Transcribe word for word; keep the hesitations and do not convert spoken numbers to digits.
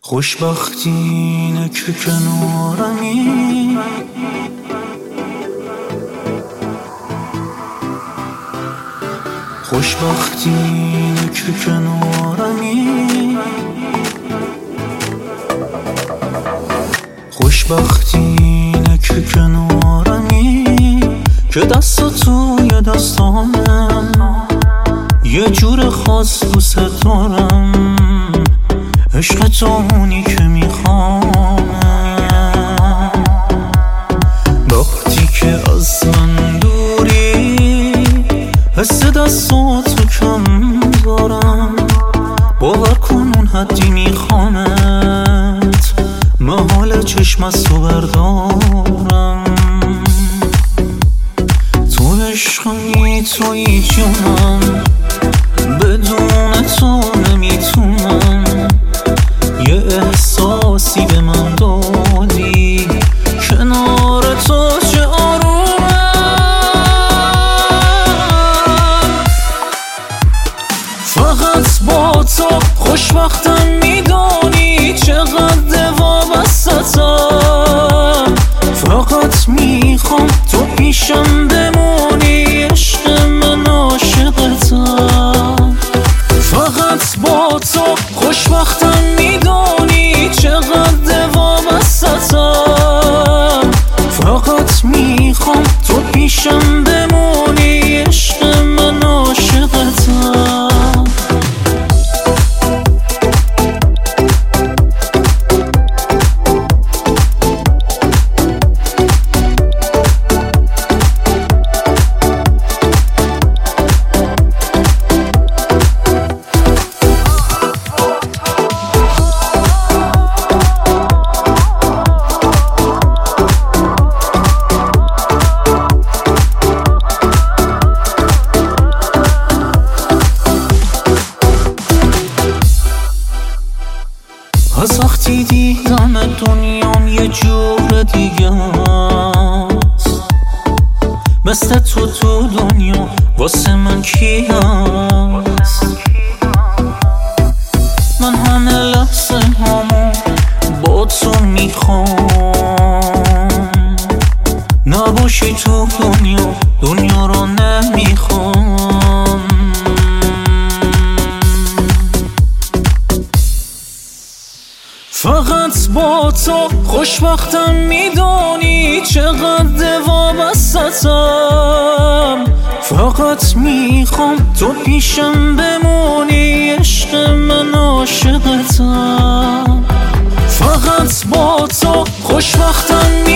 خوشبختی اینه که کنارمی، خوشبختی اینه که کنارمی، خوشبختی اینه که کنارمی، که دست توی دستانه یه جور خاص دوست دارم، عشق تو اونی که میخوام. وقتی که از من دوری حس دستاتو کم دارم، باور کن اون حدی میخوامت، محال چشم از تو بردارم. تو عشقی توی جونم، بدون تو نمیتونم. یه احساسی به من دادی، کنار تو چه آرومم. فقط با تو خوشبختم، میدانی چقدر وابستم. فقط میخوام تو پیشم بمونی، عشق من عاشقتم. فقط با تو خوشبختم، میدانی چقدر وابستم. فقط میخوام تو پیشم بمونی، عشق من عاشقتم. از وقتی دیدم دنیام یه جور دیگه است، مثل تو تو دنیا واسه من کی هست؟ من همه لحظه همو با تو میخوام، نباشی تو دنیا دنیا رو نمیخوام. فقط با تو خوشبختم، میدانی چقدر وابستم. فقط میخوام تو پیشم بمونی، عشق من عاشقتم. فقط با تو خوشبختم،